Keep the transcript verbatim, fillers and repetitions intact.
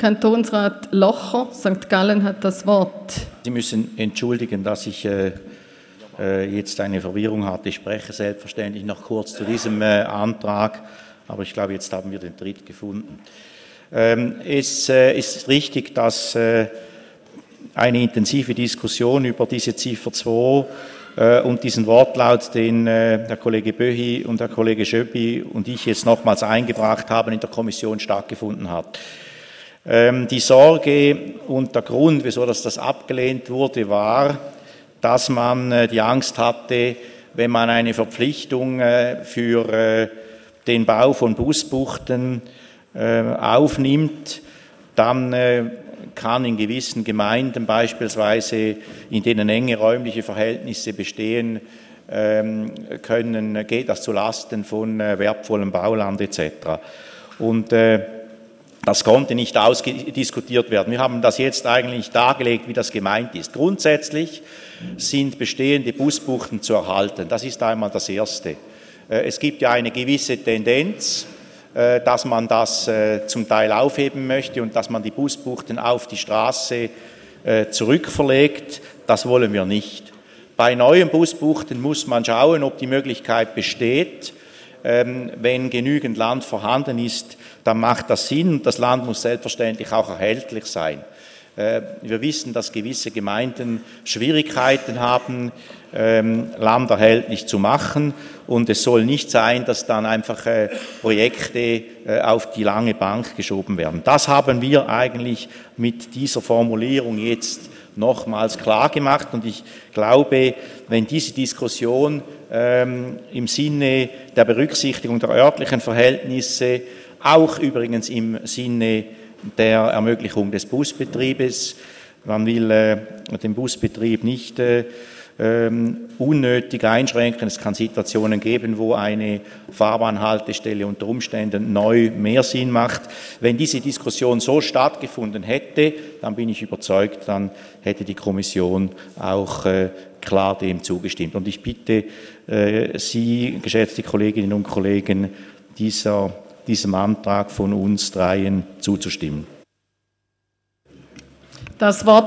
Kantonsrat Locher, Sankt Gallen, hat das Wort. Sie müssen entschuldigen, dass ich äh, äh, jetzt eine Verwirrung hatte. Ich spreche selbstverständlich noch kurz zu diesem äh, Antrag, aber ich glaube, jetzt haben wir den Tritt gefunden. Ähm, es äh, ist richtig, dass äh, eine intensive Diskussion über diese Ziffer zwei äh, und diesen Wortlaut, den äh, der Kollege Böhi und der Kollege Schöppi und ich jetzt nochmals eingebracht haben, in der Kommission stattgefunden hat. Ähm, die Sorge und der Grund, wieso das, das abgelehnt wurde, war, dass man äh, die Angst hatte, wenn man eine Verpflichtung äh, für äh, den Bau von Busbuchten äh, aufnimmt, dann äh, kann in gewissen Gemeinden beispielsweise, in denen enge räumliche Verhältnisse bestehen, ähm, können, geht das zu Lasten von äh, wertvollem Bauland et cetera. Und äh, das konnte nicht ausdiskutiert werden. Wir haben das jetzt eigentlich dargelegt, wie das gemeint ist. Grundsätzlich sind bestehende Busbuchten zu erhalten. Das ist einmal das Erste. Es gibt ja eine gewisse Tendenz, dass man das zum Teil aufheben möchte und dass man die Busbuchten auf die Straße zurückverlegt. Das wollen wir nicht. Bei neuen Busbuchten muss man schauen, ob die Möglichkeit besteht. Wenn genügend Land vorhanden ist, dann macht das Sinn und das Land muss selbstverständlich auch erhältlich sein. Wir wissen, dass gewisse Gemeinden Schwierigkeiten haben, Land erhältlich zu machen und es soll nicht sein, dass dann einfach Projekte auf die lange Bank geschoben werden. Das haben wir eigentlich mit dieser Formulierung jetzt nochmals klar gemacht und ich glaube, wenn diese Diskussion ähm, im Sinne der Berücksichtigung der örtlichen Verhältnisse, auch übrigens im Sinne der Ermöglichung des Busbetriebes, man will äh, den Busbetrieb nicht äh, ähm, unnötig einschränken. Es kann Situationen geben, wo eine Fahrbahnhaltestelle unter Umständen neu mehr Sinn macht. Wenn diese Diskussion so stattgefunden hätte, dann bin ich überzeugt, dann hätte die Kommission auch äh, klar dem zugestimmt. Und ich bitte äh, Sie, geschätzte Kolleginnen und Kollegen, dieser, diesem Antrag von uns dreien zuzustimmen. Das Wort